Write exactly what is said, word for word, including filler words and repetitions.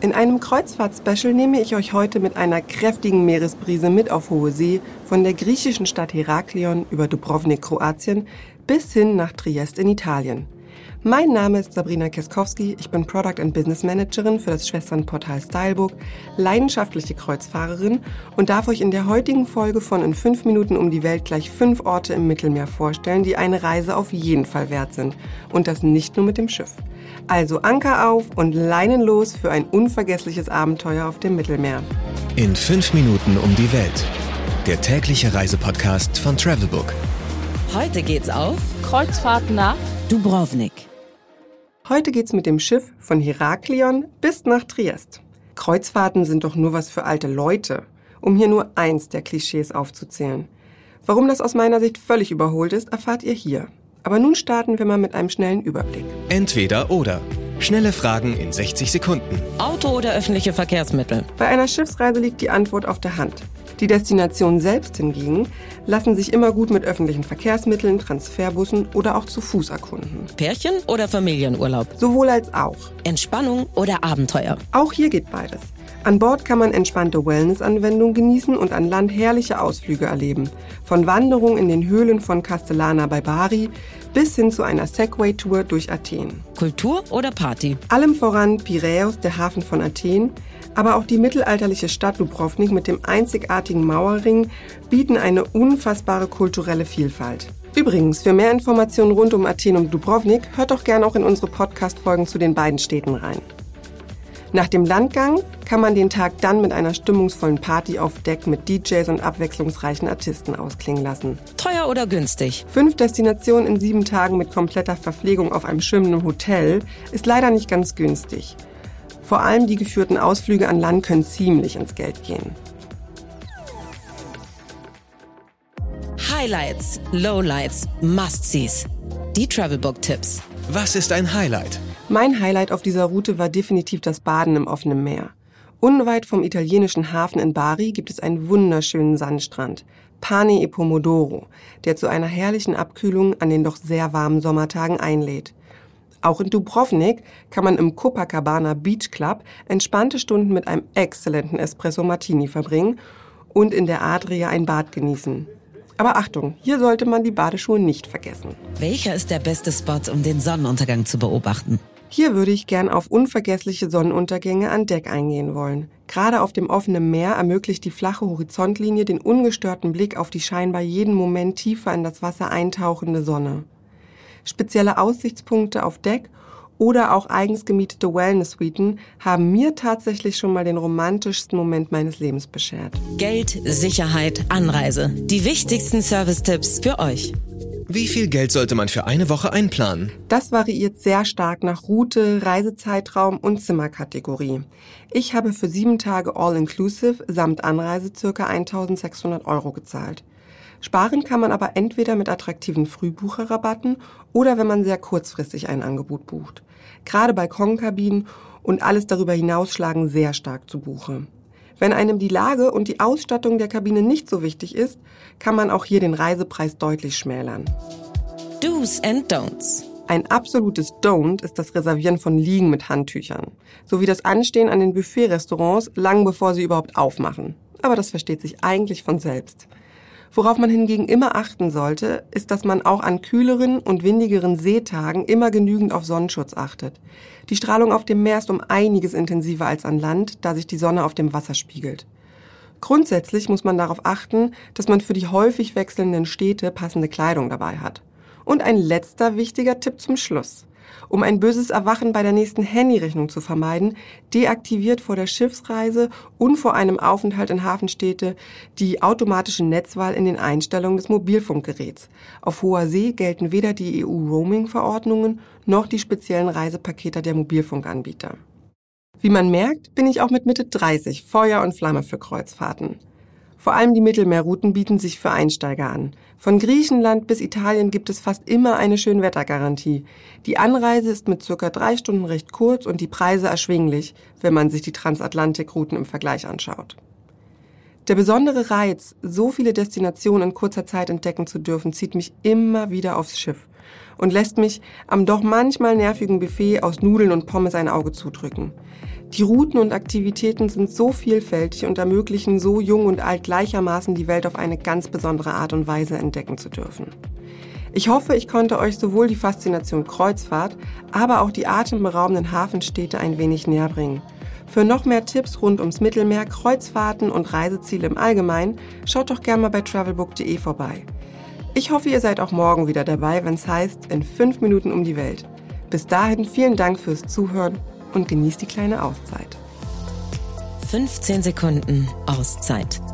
In einem Kreuzfahrt-Special nehme ich euch heute mit einer kräftigen Meeresbrise mit auf hohe See von der griechischen Stadt Heraklion über Dubrovnik, Kroatien, bis hin nach Triest in Italien. Mein Name ist Sabrina Keskowski, ich bin Product and Business Managerin für das Schwesternportal Stylebook, leidenschaftliche Kreuzfahrerin und darf euch in der heutigen Folge von In fünf Minuten um die Welt gleich fünf Orte im Mittelmeer vorstellen, die eine Reise auf jeden Fall wert sind. Und das nicht nur mit dem Schiff. Also Anker auf und Leinen los für ein unvergessliches Abenteuer auf dem Mittelmeer. In fünf Minuten um die Welt. Der tägliche Reisepodcast von Travelbook. Heute geht's auf Kreuzfahrt nach Dubrovnik. Heute geht's mit dem Schiff von Heraklion bis nach Triest. Kreuzfahrten sind doch nur was für alte Leute, um hier nur eins der Klischees aufzuzählen. Warum das aus meiner Sicht völlig überholt ist, erfahrt ihr hier. Aber nun starten wir mal mit einem schnellen Überblick. Entweder oder. Schnelle Fragen in sechzig Sekunden. Auto oder öffentliche Verkehrsmittel? Bei einer Schiffsreise liegt die Antwort auf der Hand. Die Destinationen selbst hingegen lassen sich immer gut mit öffentlichen Verkehrsmitteln, Transferbussen oder auch zu Fuß erkunden. Pärchen oder Familienurlaub? Sowohl als auch. Entspannung oder Abenteuer? Auch hier geht beides. An Bord kann man entspannte Wellness-Anwendungen genießen und an Land herrliche Ausflüge erleben. Von Wanderung in den Höhlen von Castellana bei Bari bis hin zu einer Segway-Tour durch Athen. Kultur oder Party? Allem voran Piräus, der Hafen von Athen, aber auch die mittelalterliche Stadt Dubrovnik mit dem einzigartigen Mauerring bieten eine unfassbare kulturelle Vielfalt. Übrigens, für mehr Informationen rund um Athen und Dubrovnik, hört doch gerne auch in unsere Podcast-Folgen zu den beiden Städten rein. Nach dem Landgang kann man den Tag dann mit einer stimmungsvollen Party auf Deck mit D Js und abwechslungsreichen Artisten ausklingen lassen. Teuer oder günstig? Fünf Destinationen in sieben Tagen mit kompletter Verpflegung auf einem schwimmenden Hotel ist leider nicht ganz günstig. Vor allem die geführten Ausflüge an Land können ziemlich ins Geld gehen. Highlights, Lowlights, Must-Sees. Die Travelbook-Tipps. Was ist ein Highlight? Mein Highlight auf dieser Route war definitiv das Baden im offenen Meer. Unweit vom italienischen Hafen in Bari gibt es einen wunderschönen Sandstrand, Pane e Pomodoro, der zu einer herrlichen Abkühlung an den doch sehr warmen Sommertagen einlädt. Auch in Dubrovnik kann man im Copacabana Beach Club entspannte Stunden mit einem exzellenten Espresso Martini verbringen und in der Adria ein Bad genießen. Aber Achtung, hier sollte man die Badeschuhe nicht vergessen. Welcher ist der beste Spot, um den Sonnenuntergang zu beobachten? Hier würde ich gern auf unvergessliche Sonnenuntergänge an Deck eingehen wollen. Gerade auf dem offenen Meer ermöglicht die flache Horizontlinie den ungestörten Blick auf die scheinbar jeden Moment tiefer in das Wasser eintauchende Sonne. Spezielle Aussichtspunkte auf Deck oder auch eigens gemietete Wellness-Suiten haben mir tatsächlich schon mal den romantischsten Moment meines Lebens beschert. Geld, Sicherheit, Anreise. Die wichtigsten Service-Tipps für euch. Wie viel Geld sollte man für eine Woche einplanen? Das variiert sehr stark nach Route, Reisezeitraum und Zimmerkategorie. Ich habe für sieben Tage All-Inclusive samt Anreise ca. eintausendsechshundert Euro gezahlt. Sparen kann man aber entweder mit attraktiven Frühbucherrabatten oder wenn man sehr kurzfristig ein Angebot bucht. Gerade Balkonkabinen und alles darüber hinaus schlagen sehr stark zu Buche. Wenn einem die Lage und die Ausstattung der Kabine nicht so wichtig ist, kann man auch hier den Reisepreis deutlich schmälern. Do's and Don'ts. Ein absolutes Don't ist das Reservieren von Liegen mit Handtüchern, sowie das Anstehen an den Buffet-Restaurants lang bevor sie überhaupt aufmachen. Aber das versteht sich eigentlich von selbst. Worauf man hingegen immer achten sollte, ist, dass man auch an kühleren und windigeren Seetagen immer genügend auf Sonnenschutz achtet. Die Strahlung auf dem Meer ist um einiges intensiver als an Land, da sich die Sonne auf dem Wasser spiegelt. Grundsätzlich muss man darauf achten, dass man für die häufig wechselnden Städte passende Kleidung dabei hat. Und ein letzter wichtiger Tipp zum Schluss. Um ein böses Erwachen bei der nächsten Handyrechnung zu vermeiden, deaktiviert vor der Schiffsreise und vor einem Aufenthalt in Hafenstädte die automatische Netzwahl in den Einstellungen des Mobilfunkgeräts. Auf hoher See gelten weder die E U-Roaming-Verordnungen noch die speziellen Reisepakete der Mobilfunkanbieter. Wie man merkt, bin ich auch mit Mitte dreißig Feuer und Flamme für Kreuzfahrten. Vor allem die Mittelmeerrouten bieten sich für Einsteiger an. Von Griechenland bis Italien gibt es fast immer eine Schönwettergarantie. Die Anreise ist mit circa drei Stunden recht kurz und die Preise erschwinglich, wenn man sich die Transatlantikrouten im Vergleich anschaut. Der besondere Reiz, so viele Destinationen in kurzer Zeit entdecken zu dürfen, zieht mich immer wieder aufs Schiff. und lässt mich am doch manchmal nervigen Buffet aus Nudeln und Pommes ein Auge zudrücken. Die Routen und Aktivitäten sind so vielfältig und ermöglichen so jung und alt gleichermaßen die Welt auf eine ganz besondere Art und Weise entdecken zu dürfen. Ich hoffe, ich konnte euch sowohl die Faszination Kreuzfahrt, aber auch die atemberaubenden Hafenstädte ein wenig näher bringen. Für noch mehr Tipps rund ums Mittelmeer, Kreuzfahrten und Reiseziele im Allgemeinen, schaut doch gerne mal bei travelbook punkt de vorbei. Ich hoffe, ihr seid auch morgen wieder dabei, wenn es heißt, in fünf Minuten um die Welt. Bis dahin vielen Dank fürs Zuhören und genießt die kleine Auszeit. fünfzehn Sekunden Auszeit.